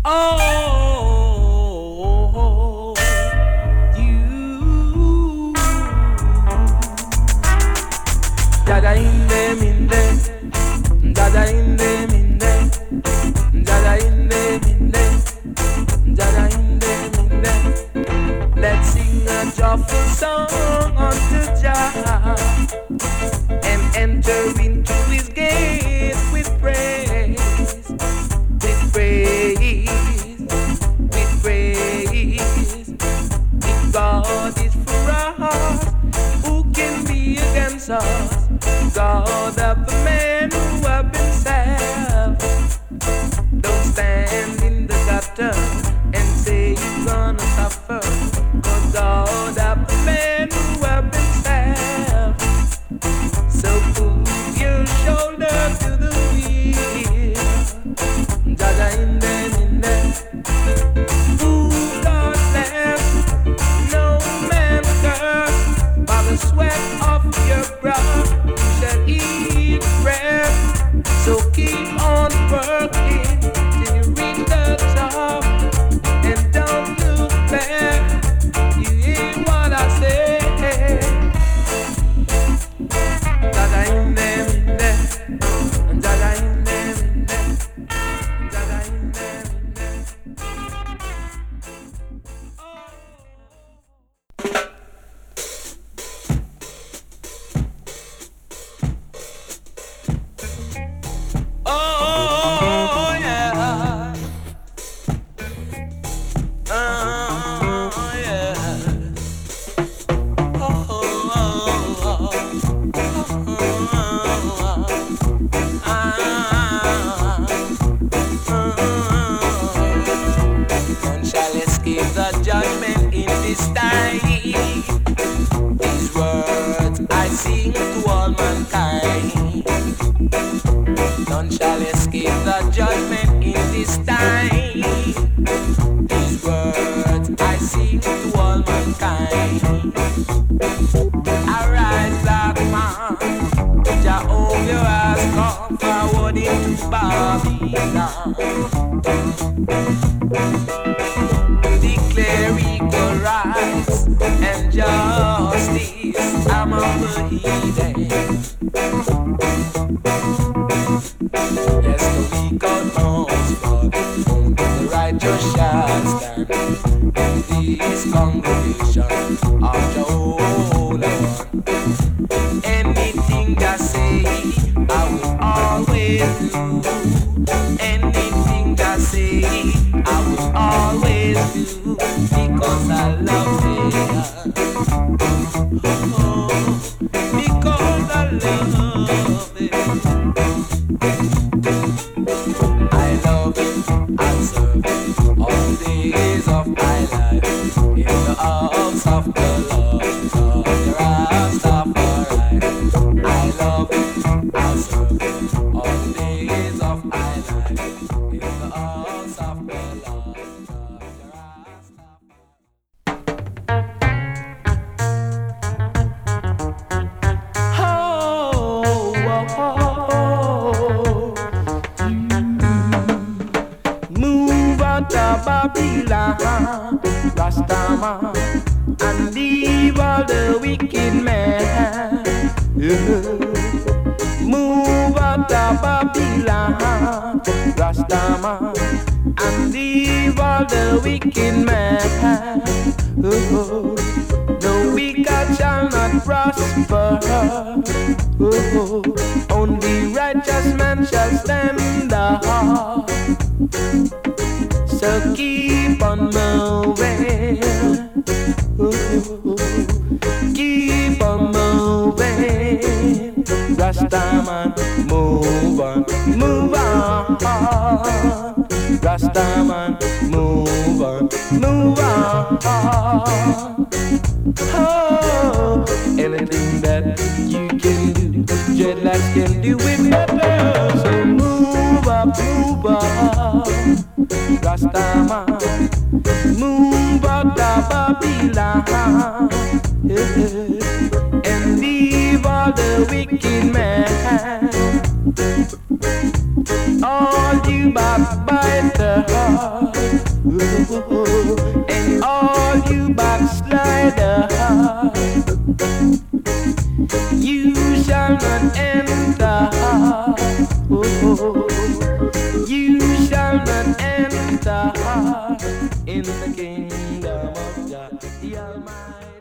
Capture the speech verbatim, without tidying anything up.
Oh, you. Dada in them in them. Dada in them in them. Dada in them in them. Dada in them in them. Let's sing a joyful song unto Jah and enter into His gate with praise, with praise, with praise. If God is for us, who can be against us? God of the men who have been saved. Don't stand in the gutter and say you're gonna suffer. Cause God of the men who have been saved. So put your shoulder to the wheel. Dada in them, in them. Who God bless, no man curse. By the sweat of your brow you shall eat bread. So keep on working till you reach the top, and don't look back. You hear what I say? Dada in them, in them. Dada in them, in them. Dada in them, in them. Oh, yeah. Oh, yeah. Oh, oh, oh, none shall escape the judgment in this time. These words I sing to all mankind. None shall escape the judgment in this time. These words I sing to all mankind. Arise, black man, Jehovah has come forward into Babylon. Declare equal rights and justice among the heathen. Yes, the weak are knows, but only the righteous shall stand. In this congregation of the Holy One, anything I say, I will always do. Anything I say, I will always do, because I love it. Oh, because I love it. I love it, I serve it all the days of my life in the arms of the Lord, of the Rastafari. I love it, I serve it all the days of my life in the arms of the Lord, of the Rastafari. Oh, oh, oh. Move out of Babylon, Rastaman, and leave all the wicked men. Move out of Babylon, Rastaman, and leave all the wicked men. No wicked shall not prosper. Only righteous man shall stand up. So keep on moving, keep on moving, Rastaman, move on, move on, Rastaman, move on, move on. Oh, anything that you can do, dreadlocks can do it better. So move up, move up, Rastaman, move out of Babylon, yeah, and leave all the wicked men. All you you backbiter, and all you backslider, you shall not enter. You shall not enter in the kingdom of God the Almighty.